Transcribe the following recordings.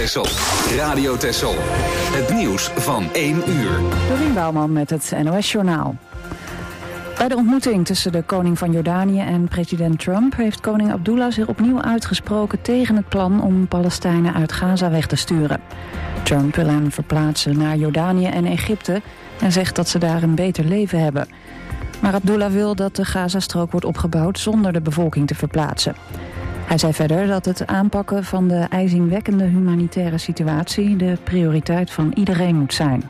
Texel. Radio Texel. Het nieuws van 1 uur. Dorien Bouwman met het NOS-journaal. Bij de ontmoeting tussen de koning van Jordanië en president Trump heeft koning Abdullah zich opnieuw uitgesproken tegen het plan om Palestijnen uit Gaza weg te sturen. Trump wil hen verplaatsen naar Jordanië en Egypte en zegt dat ze daar een beter leven hebben. Maar Abdullah wil dat de Gazastrook wordt opgebouwd zonder de bevolking te verplaatsen. Hij zei verder dat het aanpakken van de ijzingwekkende humanitaire situatie de prioriteit van iedereen moet zijn.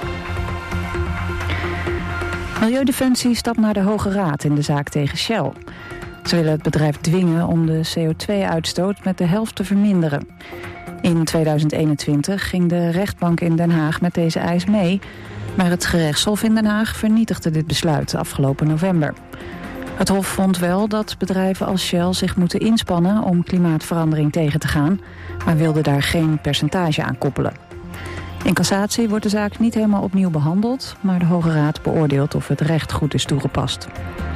Milieudefensie stapt naar de Hoge Raad in de zaak tegen Shell. Ze willen het bedrijf dwingen om de CO2-uitstoot met de helft te verminderen. In 2021 ging de rechtbank in Den Haag met deze eis mee, maar het gerechtshof in Den Haag vernietigde dit besluit afgelopen november. Het hof vond wel dat bedrijven als Shell zich moeten inspannen om klimaatverandering tegen te gaan, maar wilde daar geen percentage aan koppelen. In cassatie wordt de zaak niet helemaal opnieuw behandeld, maar de Hoge Raad beoordeelt of het recht goed is toegepast.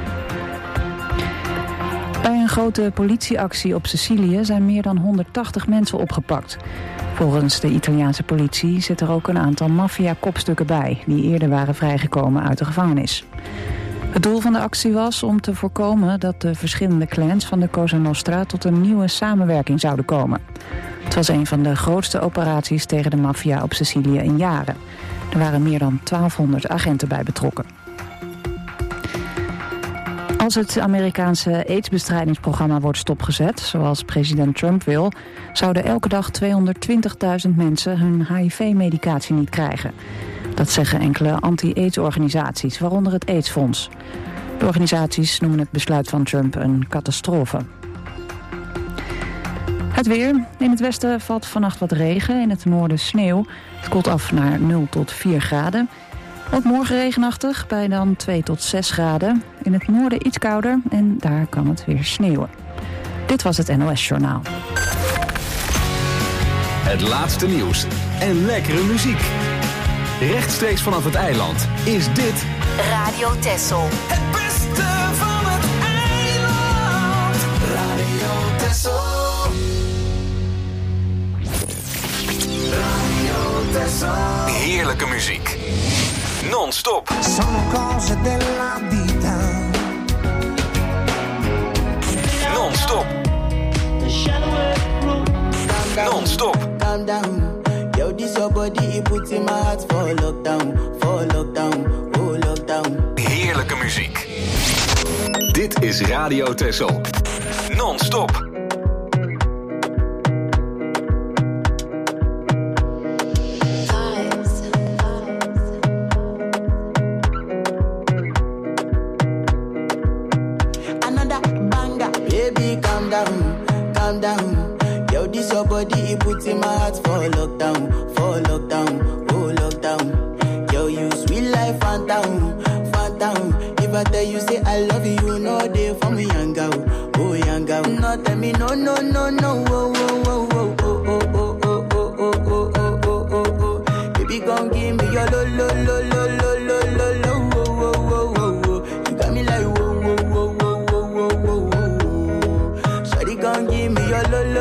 Bij een grote politieactie op Sicilië zijn meer dan 180 mensen opgepakt. Volgens de Italiaanse politie zit er ook een aantal maffia-kopstukken bij, die eerder waren vrijgekomen uit de gevangenis. Het doel van de actie was om te voorkomen dat de verschillende clans van de Cosa Nostra tot een nieuwe samenwerking zouden komen. Het was een van de grootste operaties tegen de maffia op Sicilië in jaren. Er waren meer dan 1200 agenten bij betrokken. Als het Amerikaanse AIDS-bestrijdingsprogramma wordt stopgezet, zoals president Trump wil, zouden elke dag 220.000 mensen hun HIV-medicatie niet krijgen. Dat zeggen enkele anti-AIDS-organisaties, waaronder het AIDS-fonds. De organisaties noemen het besluit van Trump een catastrofe. Het weer. In het westen valt vannacht wat regen, in het noorden sneeuw. Het koelt af naar 0 tot 4 graden. Ook morgen regenachtig, bij dan 2 tot 6 graden. In het noorden iets kouder en daar kan het weer sneeuwen. Dit was het NOS-journaal. Het laatste nieuws en lekkere muziek. Rechtstreeks vanaf het eiland is dit Radio Texel. Het beste van het eiland. Radio Texel. Radio Texel. heerlijke muziek. Non-stop. Sono cose della vita. Non-stop. Non-stop. Calm down. Yo, this your body, it puts in my heart for lockdown, oh lockdown. Heerlijke muziek. Dit is Radio Texel. Non-stop. Another banger, baby, calm down. Yo, this your body, it puts in my heart for lockdown, oh lockdown. Yo, you sweet life, phantom. If I tell you, say I love you, you know they for me, young girl. No, tell me, no, oh. Baby, gon' give me your lo. You got me like, whoa. Shawty gon' give me your lo.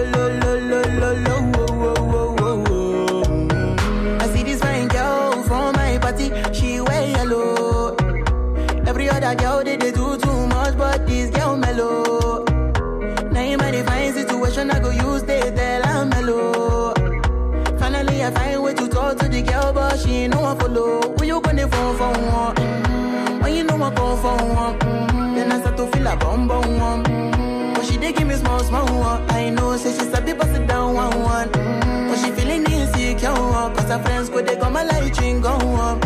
I see this fine girl from my party, she wear yellow. Every other girl they do too much, but this girl mellow. Now in my divine situation, I go use they tell I'm mellow. Finally I find way to talk to the girl, but she ain't no one follow. Who you gonna phone for one? When you know I call for one, then I start to feel a bum one. But she dey give me small one. I know, say she's a bit pass it down one. But she feeling insecure, cause her friends go they come a light ring go on.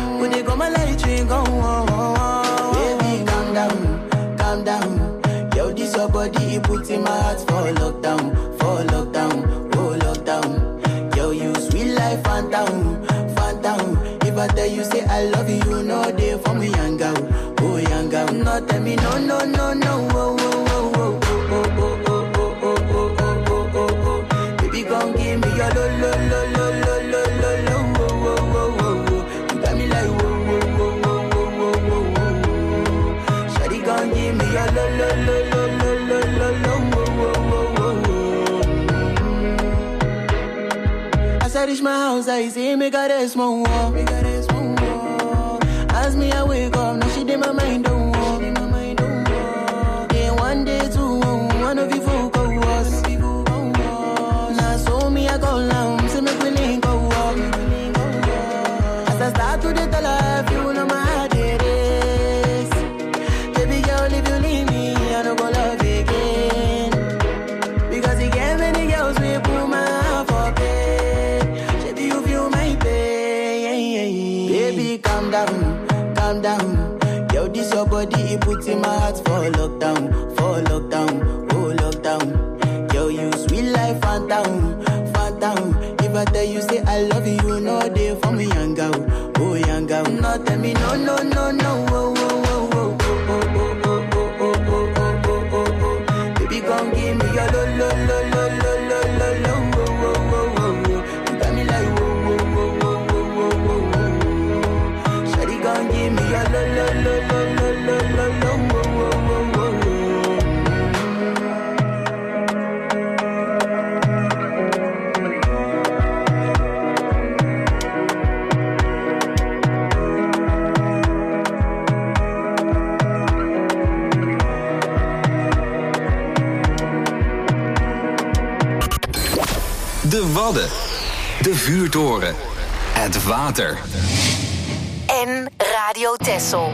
Baby, calm down. Yo, this your body, it puts in my heart for lockdown, oh lockdown. Yo, you sweet life, phantom. If I tell you, say I love you, you know they for me, young girl. No, tell me, no, oh. Baby, gon' give me your lo. You got me like, whoa. Shawty gon' give me your lo. outside, say make her rest more. As me I wake up, now she did my mind don't walk. Day one, day two, one of you focus. Now so me I go down, say make we link go walk. As I start to the life, you know my heart it is. Baby girl, if you leave me, I don't go love again. Because you get many girls we put my heart for bed. Baby, you feel my pain. Baby, calm down, calm down. Yo, this your body, it puts in my heart for lockdown, oh lockdown. Yo, you sweet life, phantom, phantom. If I tell you say I love you, you know they for me young girl, oh young girl. No tell me no, no, no, no, oh, oh, oh, oh, oh, oh, oh, oh, oh, oh, oh, oh, oh. Baby, come give me your lo, lo, lo, lo, lo, lo, lo, lo, oh, oh, oh, oh. You got me like oh, oh, oh, oh, oh, oh, oh, oh. Shawty, come give me your lo, lo, lo, lo, lo, lo, lo, lo, oh, oh, oh, oh, oh. De Wadden, de vuurtoren, het water. En Radio Texel.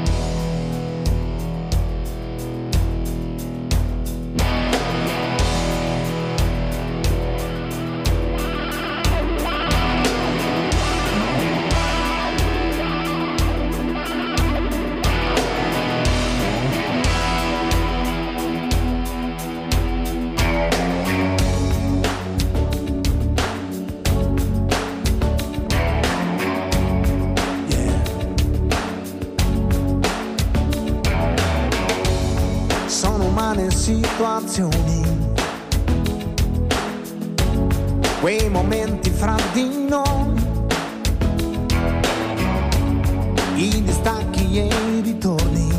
Situazioni, quei momenti fra di noi, i distacchi e i ritorni,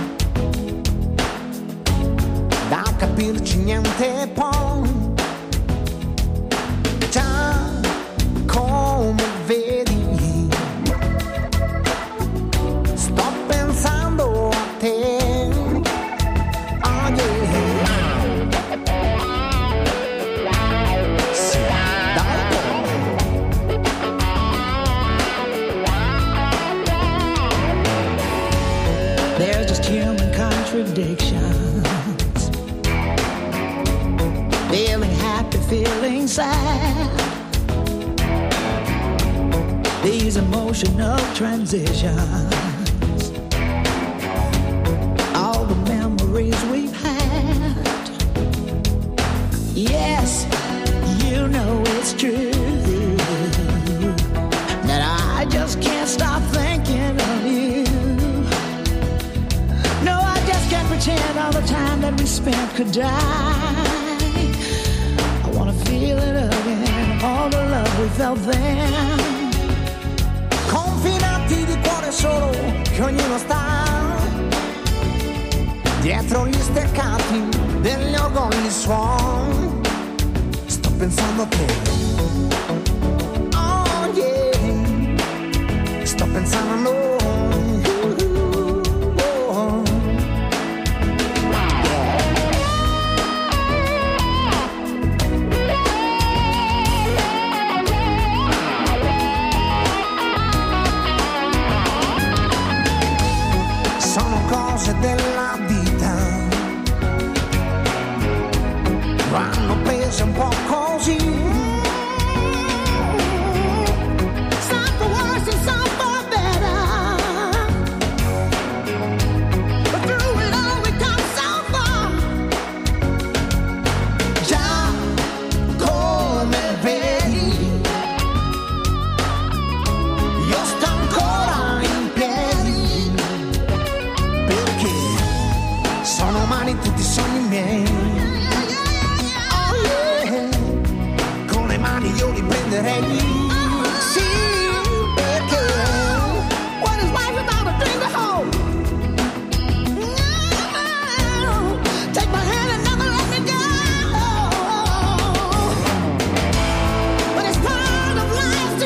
da capirci niente poi, già come vedi, sto pensando a te. Contradictions, feeling happy, feeling sad, these emotional transitions, all the memories we've had. Yes, you know it's true that I just can't stop thinking of you. Pretend all the time that we spent could die. I wanna feel it again, all the love we felt then. Confinati di cuore solo, che ognuno sta dietro gli steccati degli orgogli suon. Sto pensando a te, oh yeah, sto pensando a noi. Della vita vanno prese un po' così. Some for worse and some for better, but through it all we come so far. Già come vedi, io sto ancora in piedi, sono umani tutti i sogni miei. Oh yeah, con le mani io li prenderei. Sì, perché what is life without a thing to hold? No, take my hand and never let me go. But it's part of life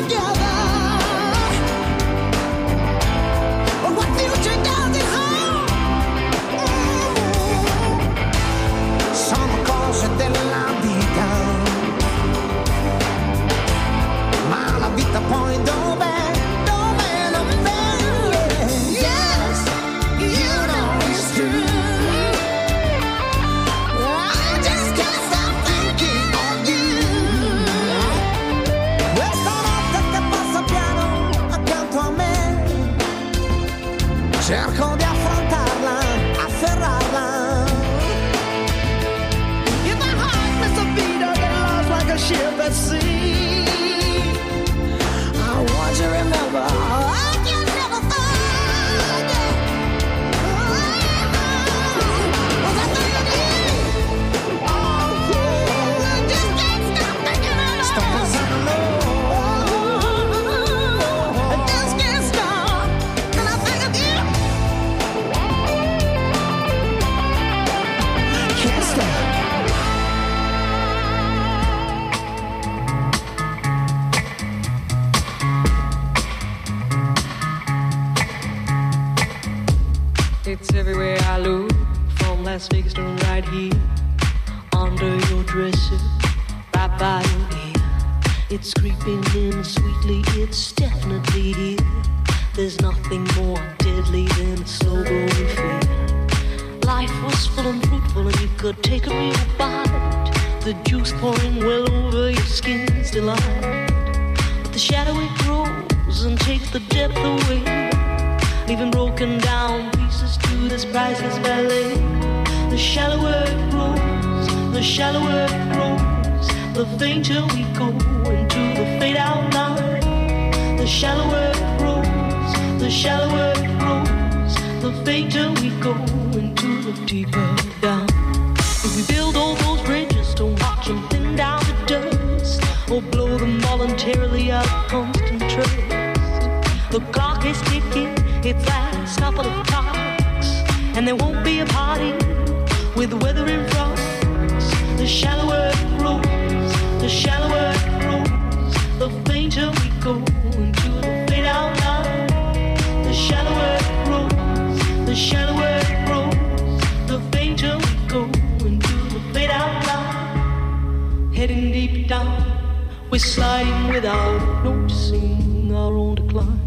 It's everywhere I look, from Las Vegas to right here, under your dresser, right by your ear. It's creeping in sweetly, it's definitely here. There's nothing more deadly than a slow-growing fear. Life was full and fruitful and you could take a real bite. The juice pouring well over your skin's delight. But the shadow it grows and takes the depth away, leaving broken down pieces to this priceless ballet. The shallower it grows, the shallower it grows, the fainter we go into the fade out line. The shallower it grows, the shallower it grows, the fainter we go into the deeper down. If we build all those bridges, don't watch them thin down to dust, or blow them voluntarily out of constant trust. The clock is ticking, its last couple of clocks, and there won't be a party with the weather in front. The shallower it grows, the shallower it grows, the fainter we go into the fade out line. The shallower it grows, the shallower it grows, the fainter we go into the fade out line. Heading deep down, we're sliding without noticing our own decline.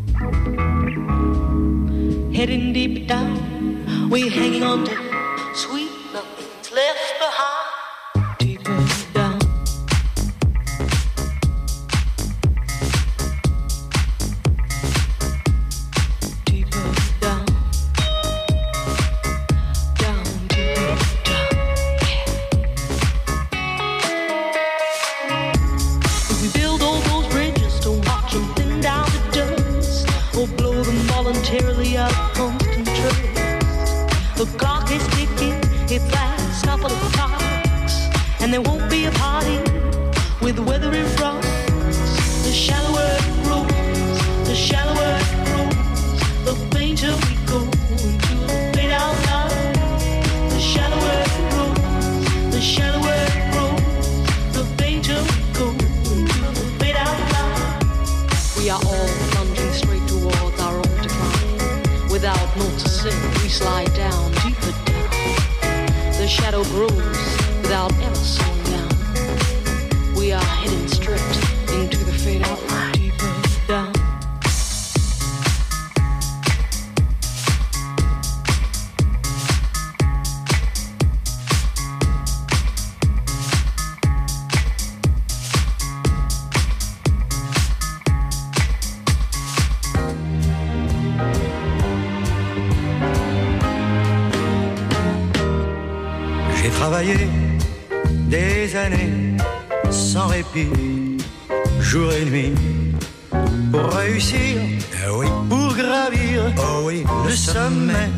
Heading deep down, we're hanging on to sweet nothing's left behind. Deeper down. Deeper down. Down, deeper down. If we build all those bridges, don't watch them thin down to dust, or blow them voluntarily out of constant trust. The clock is ticking, its last couple of clocks, and there won't be a party with the weather in front. The shallower it grows, the shallower it grows, the fainter we go into the fade out line. The shallower it grows, the shallower it grows, the fainter we go into the fade out line. We are all plunging straight towards our own decline. Without noticing, we slide down, deeper down. The shadow grows without ever slowing down. We are heading straight into the fade out line. Deeper down. J'ai travaillé des années sans répit, jour et nuit, pour réussir, oui, pour gravir, oh oui, le sommet.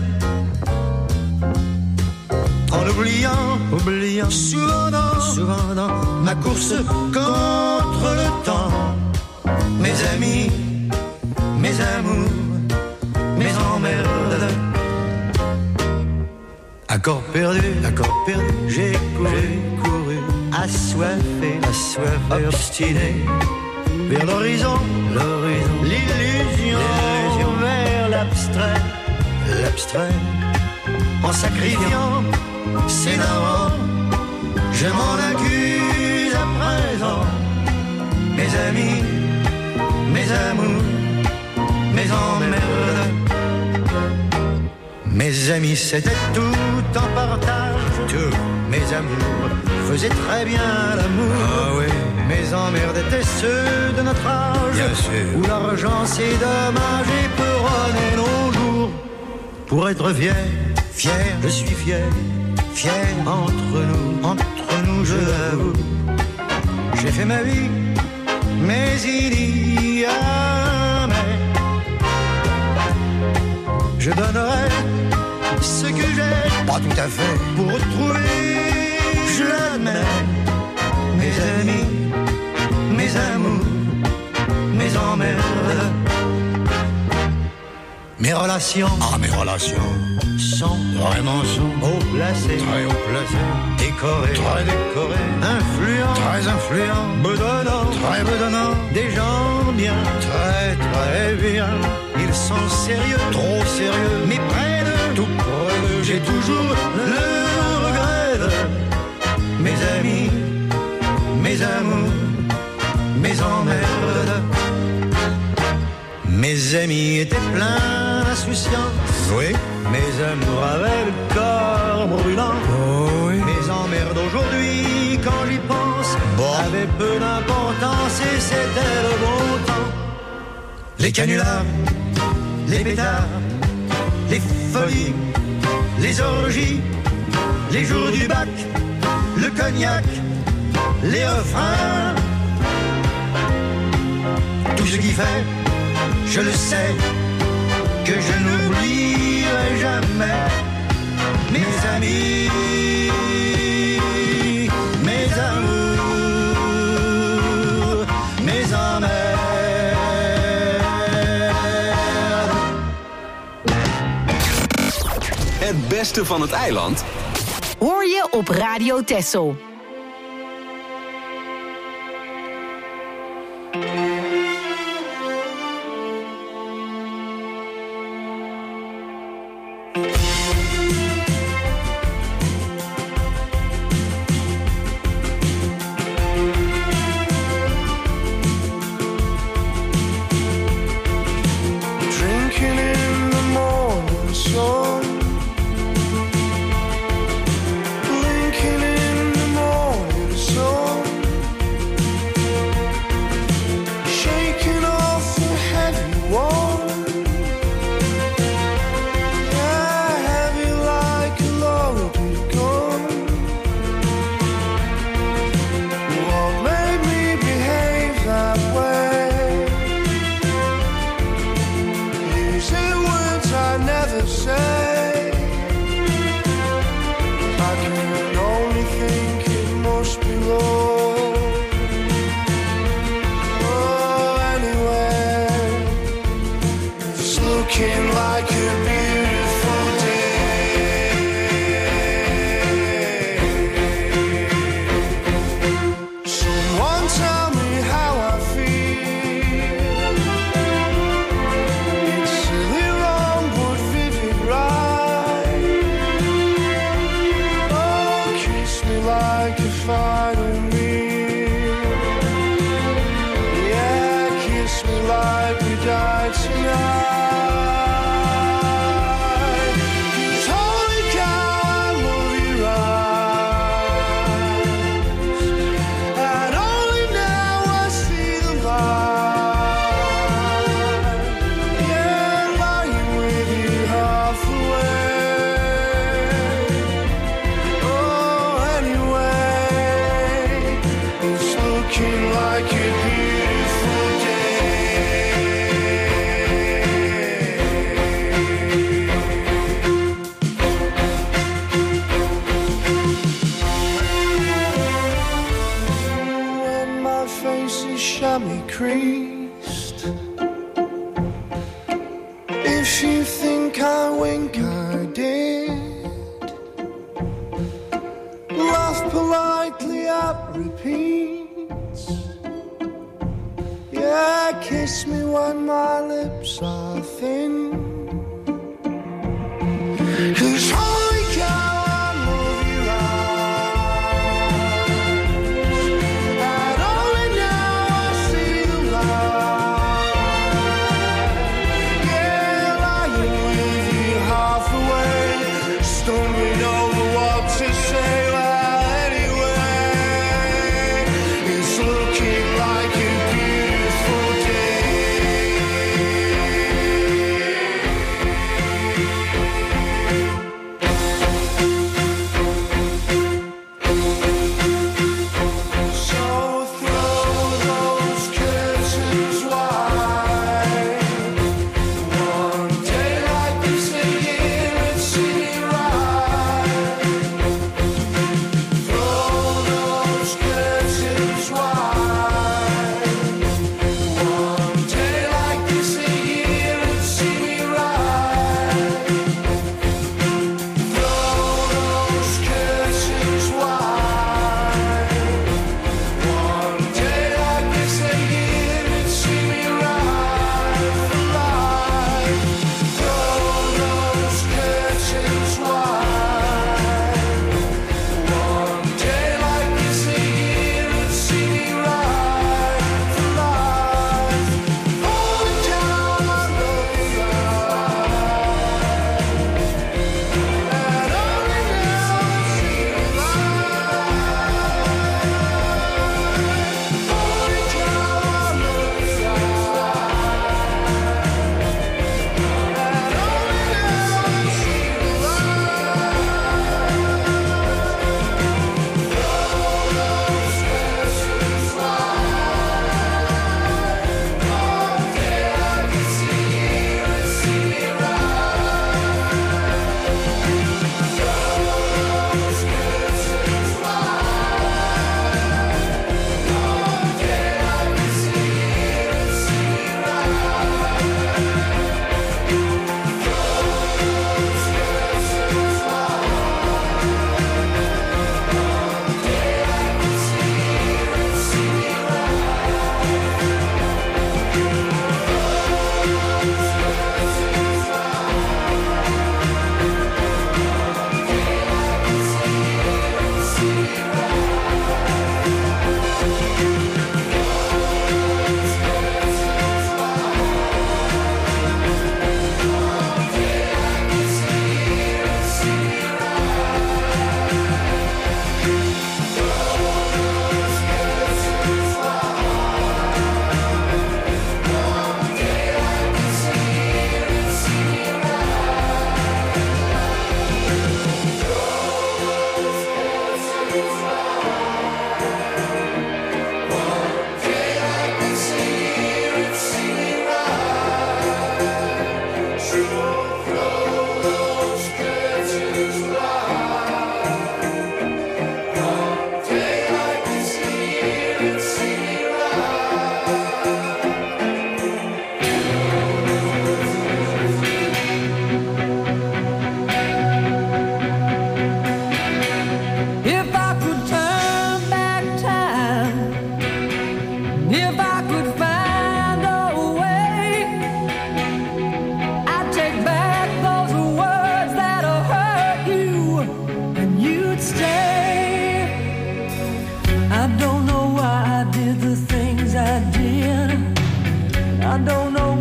En oubliant souvent dans ma course contre le temps, mes amis, mes amours, mes emmerdes. Accord perdu, j'ai couru, assoiffé, obstiné, vers l'horizon, l'illusion, vers l'abstrait, en sacrifiant ses darons, je m'en accuse à présent, mes amis, mes amours, mes emmerdes. Mes amis, c'était tout en partage. Tout. Mes amours faisaient très bien l'amour. Ah oui. Mes emmerdes étaient ceux de notre âge. Bien sûr. Où l'argent c'est dommage et peut runner nos jours. Pour être fier, je suis fier entre nous, je l'avoue. J'ai fait ma vie, mais il y a mais. Je donnerai ce que j'ai, pas tout à fait, pour retrouver, je l'admets, mes amis, mes amours, mes emmerdes. Mes relations sont vraiment haut placées, très haut placées, décorées, très décorées, influents, bedonnants, des gens bien, très bien. Ils sont sérieux, trop sérieux, mais près de tout près, j'ai toujours le regret. Mes amis, mes amours, mes emmerdes. Mes amis étaient pleins d'insouciance. Oui. Mes amours avaient le corps brûlant. Oh oui. Mes emmerdes aujourd'hui, quand j'y pense, avaient peu d'importance et c'était le bon temps. Les canulars, les pétards, les folies, les orgies, les jours du bac, le cognac, les refrains. Tout ce qui fait, je le sais, que je n'oublierai jamais mes amis, mes amours, mes emmerdes. Het beste van het eiland hoor je op Radio Texel. If you think I wink, I did. Laugh politely at repeats. Yeah, kiss me when my lips are thin. 'Cause holy cow, I love your eyes. And only now I see the light. Yeah, lying with you half away, stumbling over what to say. Well, anyway, it's looking like a beautiful day.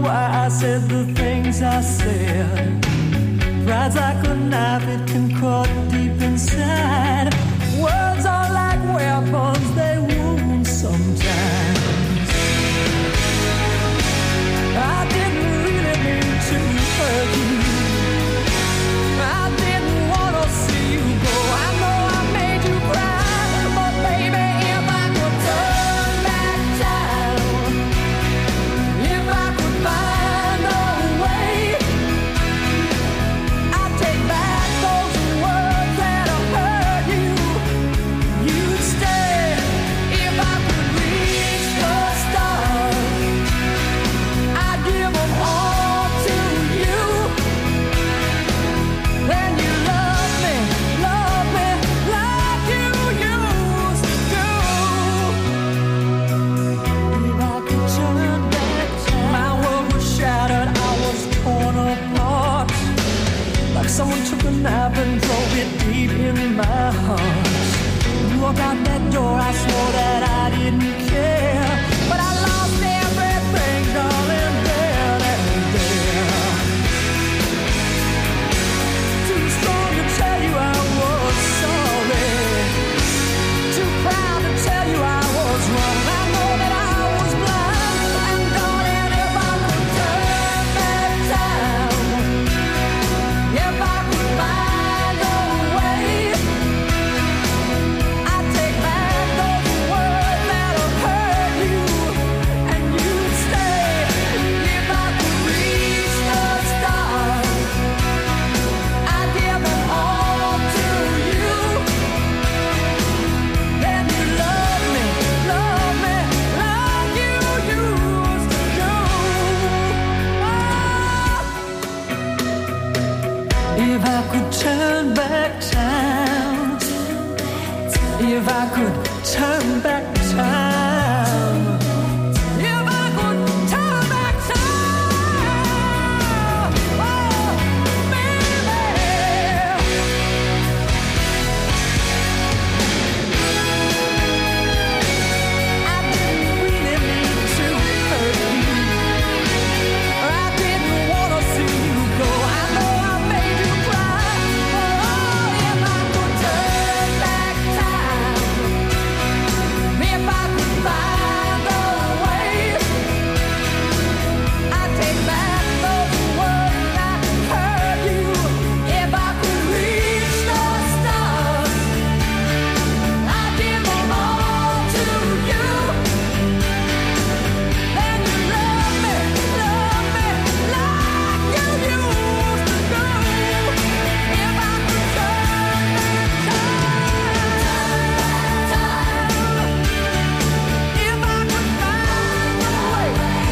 why I said the things I said. Pride's like a knife, it can cut deep inside. Words are like weapons, they wound sometimes. I didn't really mean to hurt you. I didn't want to see you go. I know I made you cry, but baby, if I could turn back time, if I could find a way, I'd take back those words that have hurt you. You'd stay if I could reach the stars. I'd give them all to you. Then you love me like you used to. If I could turn back time, my world was shattered, I was torn apart. Like someone took a knife and drove it deep in my heart. You walked out that door, I swore that I didn't care, but I lost everything, darling, there and there. Too strong to tell you I was sorry. Too proud to tell you I was wrong. I know that I was blind. And darling, if I could turn back time, if I could find a way, I'd take back those words that have hurt you, and you'd stay if I could reach the stars. I'd give them all to you. Then you love me like you used to do. If I could turn back time, if I could turn back time, if I could turn back time, oh, baby. I didn't really mean to hurt you. I didn't want to see you go. I know I made you cry. Oh, if I could turn back time, if I could find a way, I'd take back those words that hurt you. If I could reach the stars, I'd give them all to you. Then you love me like you used to do. If I could turn back time, if I could find a way,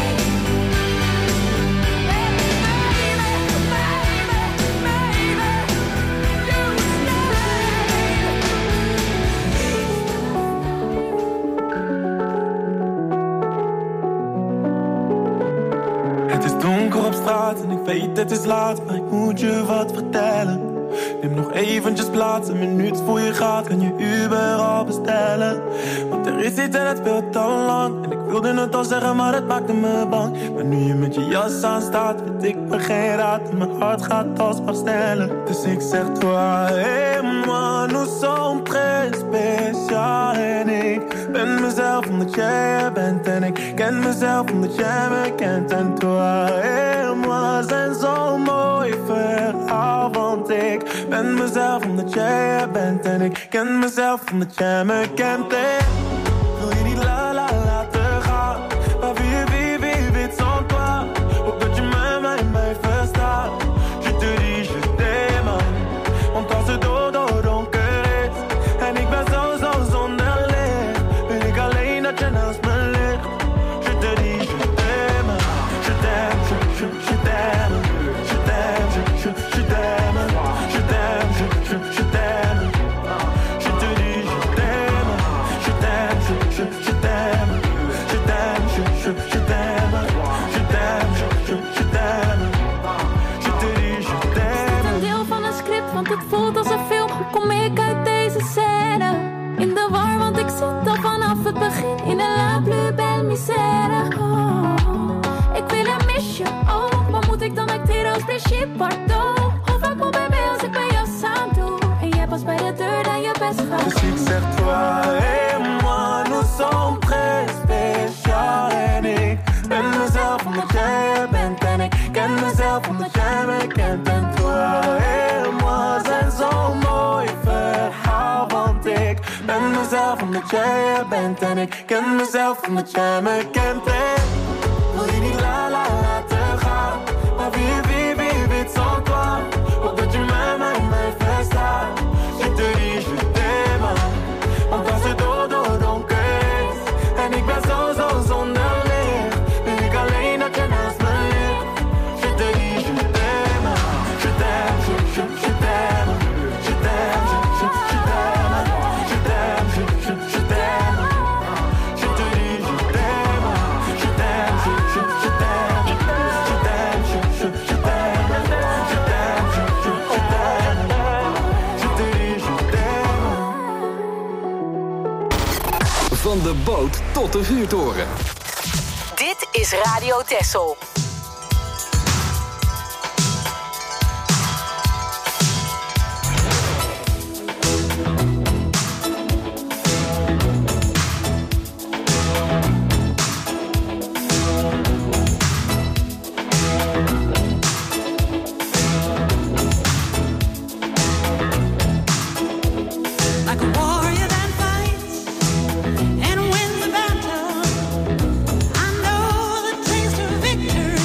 Het is donker op straat en ik weet het is laat, maar ik moet je wat vertellen. Neem nog eventjes plaats, een minuut voor je gaat, kan je Uber al bestellen. Want er is iets en het speelt al lang, en ik wilde het al zeggen, maar het maakte me bang. Maar nu je met je jas aan staat, weet ik me geen raad, en mijn hart gaat alsmaar sneller. Dus ik zeg toi et moi, nous sommes très spécial. En ik ben mezelf omdat jij er bent, en ik ken mezelf omdat jij me kent. En toi et moi zijn zo'n mooi verhaal, want ik ben mezelf omdat jij er bent, en ik ken mezelf omdat jij me kent. En wil je niet laten gaan, maar wie weet sans toi, ook dat je mij verstaat. Je te dis je t'aime, want als het donker is en ik ben zo zonder licht, wil ik alleen dat je naast me ligt. Je te dis je t'aime, je t'aime, je t'aime, je t'aime, je t'aime, je t'aime, je t'aime. Je te dis je t'aime, je t'aime, je t'aime, je t'aime, je t'aime, je t'aime, je t'aime. Je te dis je t'aime. Is dit een deel van een script, want het voelt als een film? Kom ik uit deze scène in de war, want ik zit al vanaf het begin in een la plus belle misère. Oh, ik wil een misje, principe, pardon. Vaak mon bébé als ik bij jou samen doe. En jij past bij de deur dan je best gaat. Dus ik zeg toi et moi, nous sommes très spécial. En ik ben mezelf omdat jij bent. En ik ken mezelf omdat jij me kent. En toi et moi zijn zo'n mooi verhaal. Want ik ben mezelf omdat jij er bent. En ik ken mezelf omdat jij me kent. En wil je niet laten gaan. Maar wie weet sans toi. Ook dat je mij verstaat. Je te dis, je t'aime. Want als het donker is. En ik ben zo zonder licht. Wil ik alleen dat je naast me ligt. Je te dis, je t'aime. Je t'aime, je t'aime. Je t'aime, je t'aime. Je t'aime, je t'aime. Je te dis, je t'aime. Je t'aime, je t'aime. Je t'aime, je t'aime. Je t'aime, je t'aime. Je te dis, je t'aime. Van de boot tot de vuurtoren. Dit is Radio Texel. Like a warrior that fights and wins the battle. I know the taste of victory.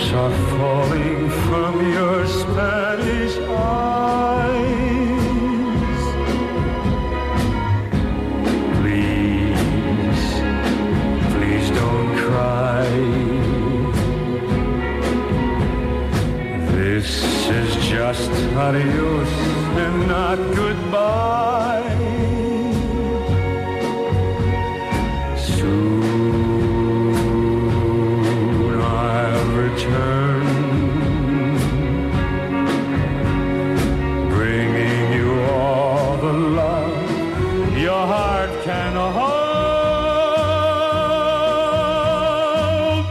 are falling from your Spanish eyes. Please, please don't cry. This is just adios and not goodbye. Soon I'll return, bringing you all the love your heart can hold.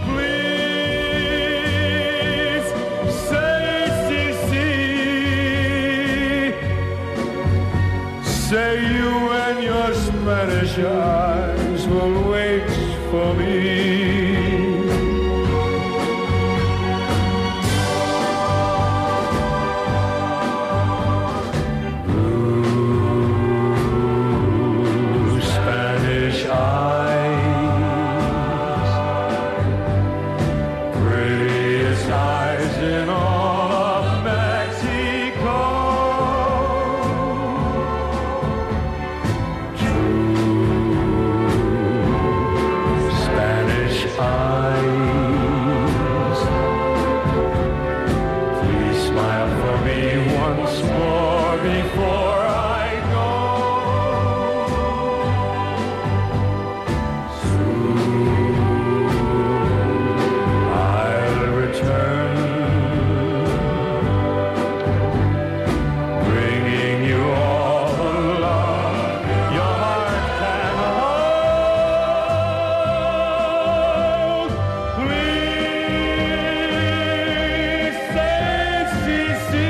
Please say si, say you and your Spanish eyes will wait for me. Blue Spanish eyes, prettiest eyes in all of Mexico. Spanish eyes, please smile for me once more before I go. Soon I'll return, bringing you all the love your heart can hold. Please say si,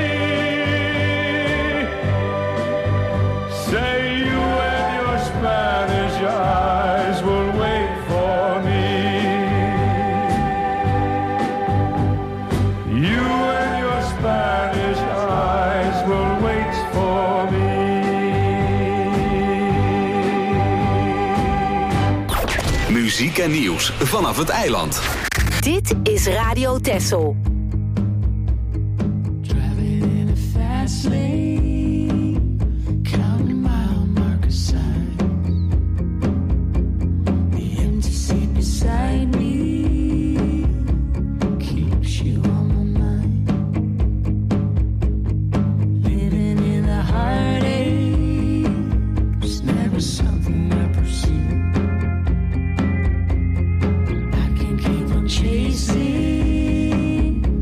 say you and your Spanish eyes will wait for me. You and your Spanish eyes will wait for me. Muziek en nieuws vanaf het eiland. Dit is Radio Texel. In a fast lane, counting mile marker signs. The empty seat beside me keeps you on my mind. Living in the heartache was never something I pursued. I can keep on chasing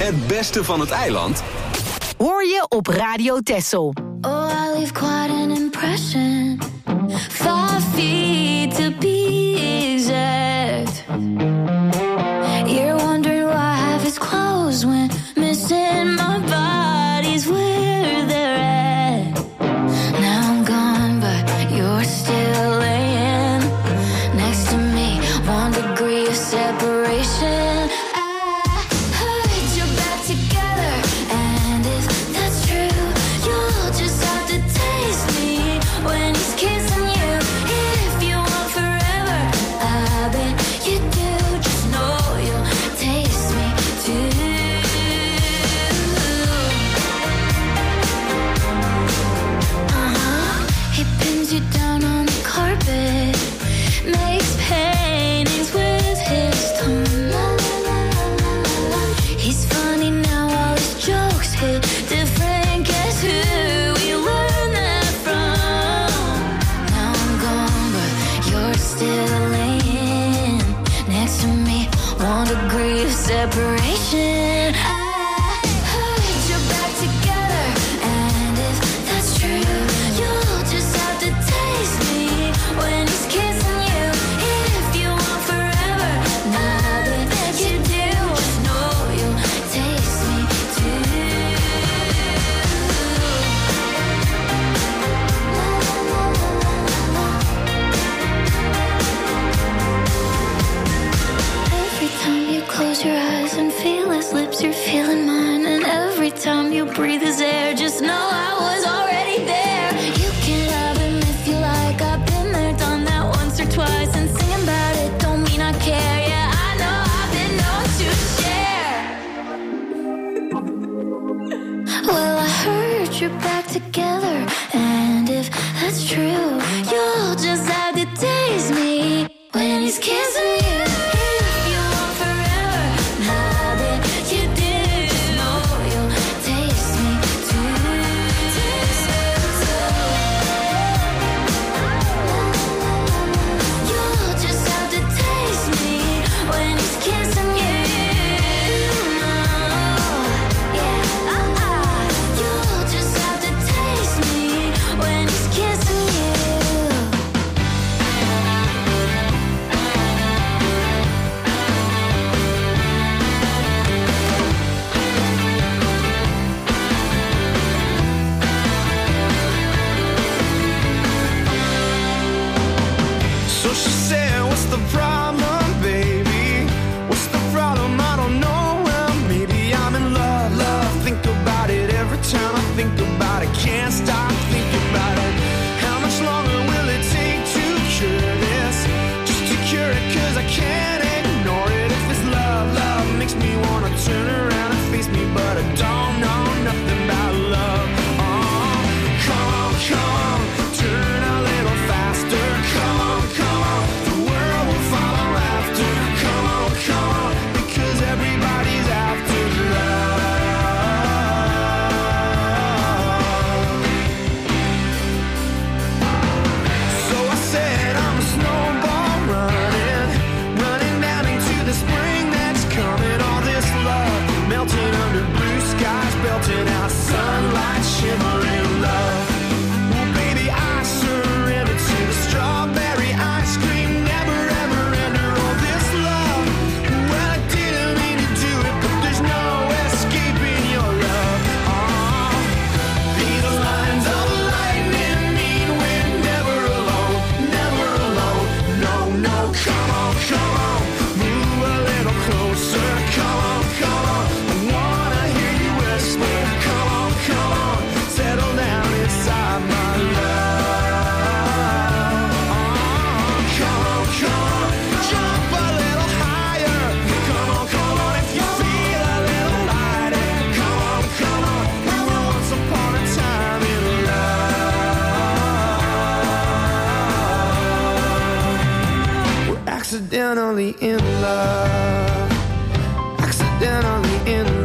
Het beste van het eiland hoor je op Radio Texel. Oh, I leave quite an impression. 5 feet to be exact. You're wondering why half is closed when missing my body's where they're at. Now I'm gone, but you're still laying next to me. 1 degree of separation. Separation. I put you back together, and if that's true, you'll just have to taste me when he's kissing you. If you want forever, now that you do, just know you'll taste me too. Every time you close your eyes and feel his lips, you're feeling mine. And every time you breathe his air, just know I was already there. You can have him if you like. I've been there, done that once or twice. And singing about it don't mean I care. Yeah, I know I've been known to share. Well, I heard you're back together, and if that's true, you'll just have to taste me when he's kissing you. Accidentally in love. Accidentally in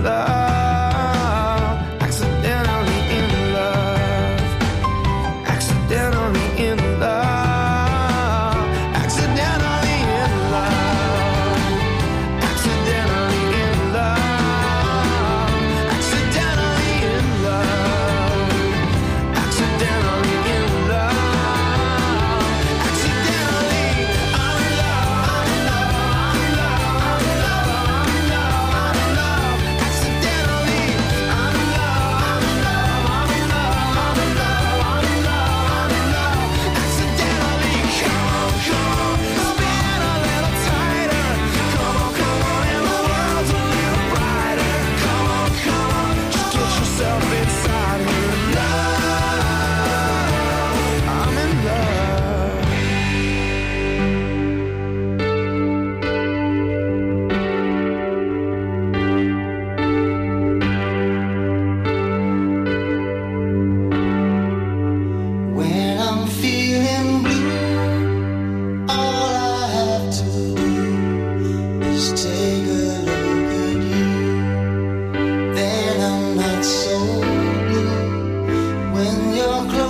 love. Accidentally in love. Accidentally in love. Accidentally in love. Accidentally in love.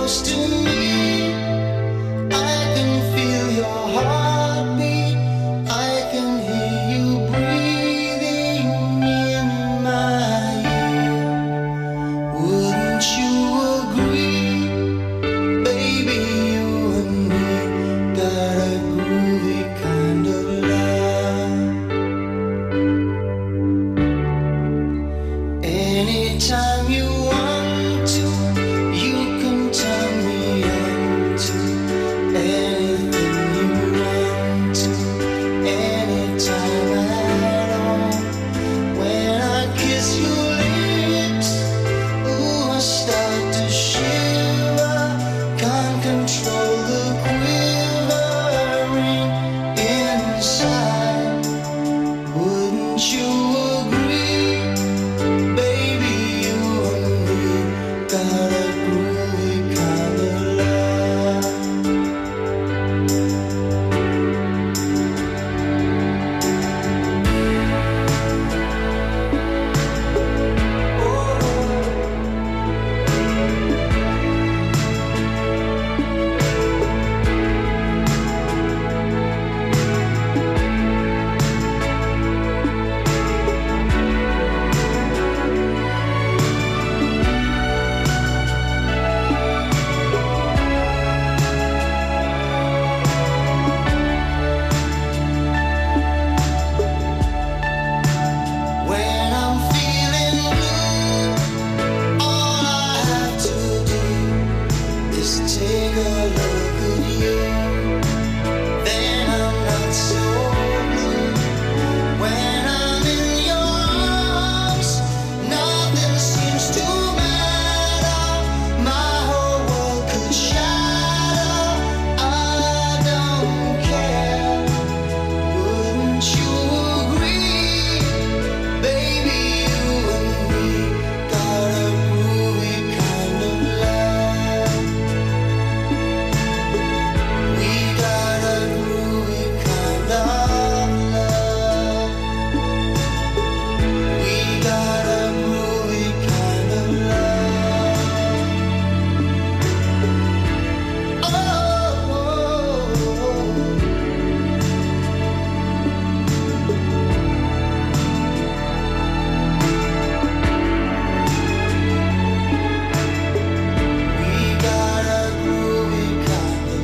close to me. I can feel your heartbeat. I can hear you breathing in my ear. Wouldn't you agree, baby? You and me got a groovy kind of love. Anytime you want to, you can turn me on to anything you want to, anytime at all. When I kiss your lips, ooh, I start to shiver. Can't control the quivering inside. Wouldn't you agree, baby? You and me got a groovy kind of love. When I'm feeling blue, all I have to do is take a look at you. Then I'm not so blue. When I'm in your arms, nothing seems to matter. My whole world could shatter. I don't care. Wouldn't you agree, baby? You and me got a groovy kind of love. We got a groovy kind of love. We got a groovy kind of love. Oh. We got a groovy kind of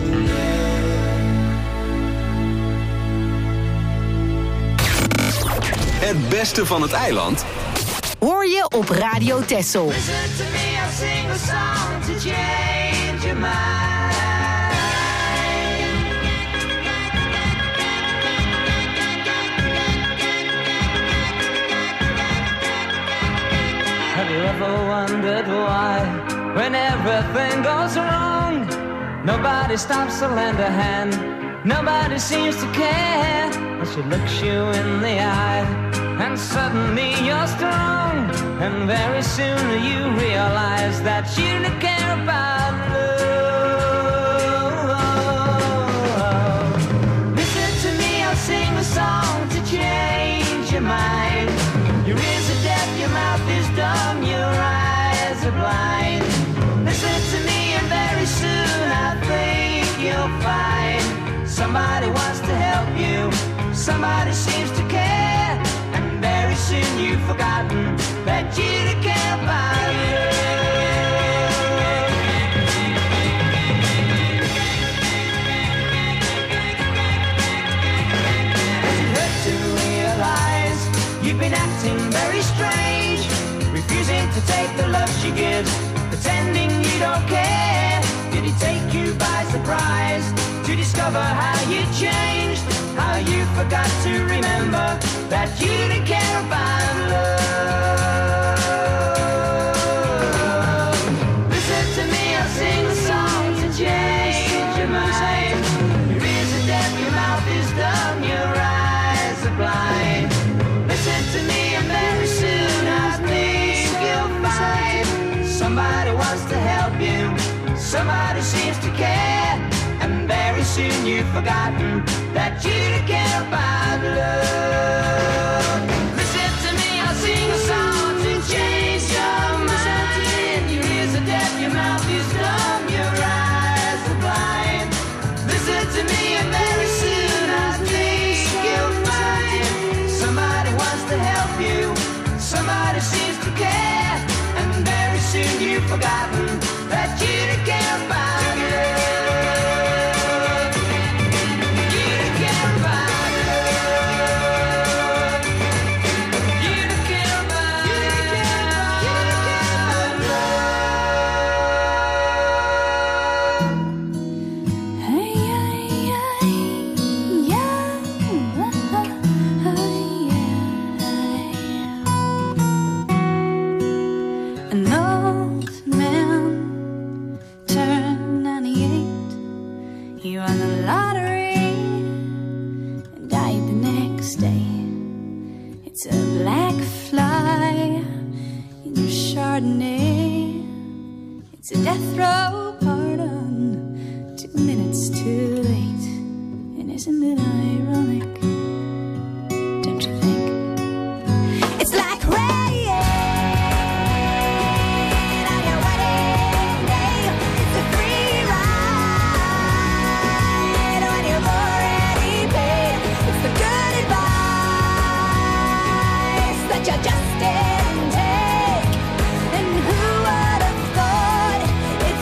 love. Het beste van het eiland Hoor je op Radio Texel. Listen to me, I'll sing a song to change your mind. Have you ever wondered why, when everything goes wrong, nobody stops to lend a hand, nobody seems to care, as she looks you in the eye, and suddenly you're strong, and very soon you realize that you don't care about love. Listen to me, I'll sing a song to change your mind. Your ears are deaf, your mouth is dumb, your eyes are blind. Listen to me and very soon I think you'll find somebody wants to help you, somebody seems to care, and very soon you've forgotten that you don't care about love. Does it hurt to realize you've been acting very strange, refusing to take the love she gives, pretending you don't care? Did it take you by surprise to discover how you changed, how you forgot to remember that you didn't care about love? Listen to me, I'll sing a song to change your mind. Your ears are deaf, your mouth is dumb, your eyes are blind. Listen to me and very soon I think you'll find somebody wants to help you, somebody seems to care, and very soon you've forgotten that you don't care about love. Listen to me, I'll sing a song to change your mind. Your ears are deaf, your mouth mouth is dumb, your eyes are blind. Listen to me and very soon I think you'll find somebody wants to help you, somebody seems to care, and very soon you've forgotten that you don't care about it. You don't care about it. You don't care about it. You don't care about An old man turned 98. He won the lottery and died the next day. It's a black fly in your Chardonnay. It's a death row pardon, 2 minutes too late. And isn't it ironic? Don't you think? It's like rain on your wedding day. It's a free ride when you've already paid. It's the good advice that you just didn't take. And who would have thought it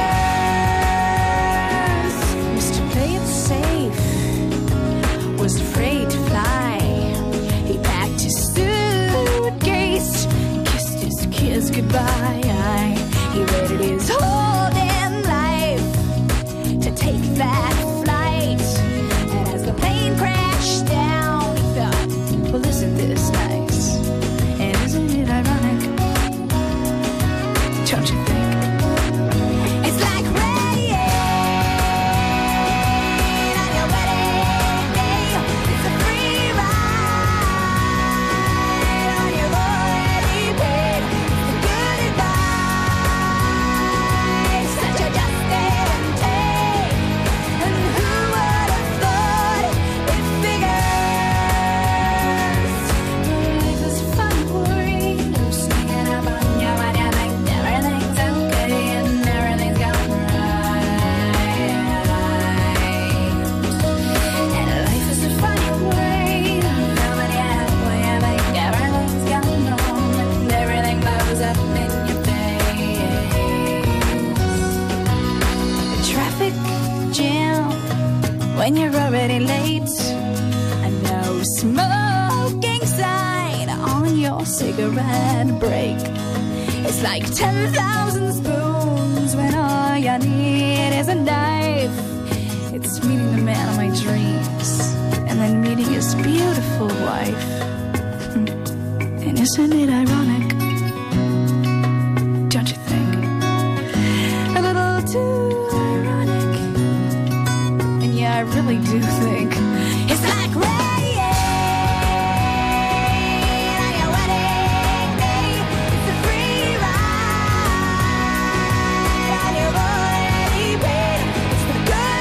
figures? Mr. Play It Safe was afraid to fly. He packed his suitcase, kissed his kids goodbye. He waited his whole damn life to take that flight. And as the plane crashed down, he thought, well, isn't this nice? And isn't it ironic? Don't you think? It's like rain on your wedding day. It's a free ride when you've already paid. It's the good advice that you just didn't take. And who would have thought it figures? Life is fun, worrying, sneaking up on you when you think everything's okay and everything's going right. And life is a funny way, nobody has when you think everything's going wrong and everything blows up in your face. The traffic jam when you're already late, and no smoking sign on your cigarette break. It's like 10,000 spoons when all you need is a knife. It's meeting the man of my dreams and then meeting his beautiful wife. And isn't it ironic? Don't you think? A little too ironic. And yeah, I really do think it's like rain on your wedding day. It's a free ride when you've already paid. It's the good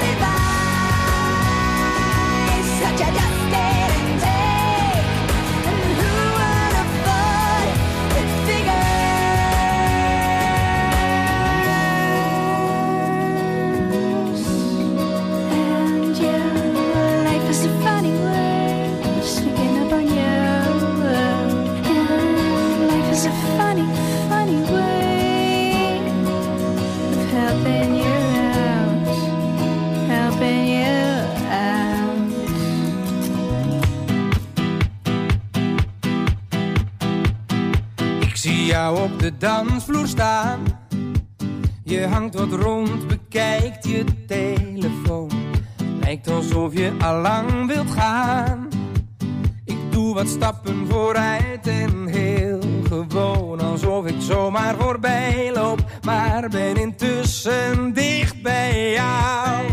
advice that you just didn't take. And who would have thought it figures? And yeah, life is a funny way, sneaking up on you. And life is a funny, funny way of helping you out, helping you out. Ik zie jou op de dansvloer staan. Je hangt wat rond, bekijkt je telefoon. Lijkt alsof je allang wilt gaan. Ik doe wat stappen vooruit en heel gewoon. Alsof ik zomaar voorbij loop, maar ben intussen dicht bij jou.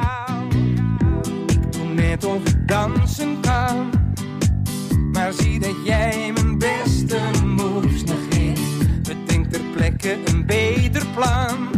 Ik doe net of ik dansen kan, maar zie dat jij mijn beste moves negeert. Bedenk ter plekke een beter plan.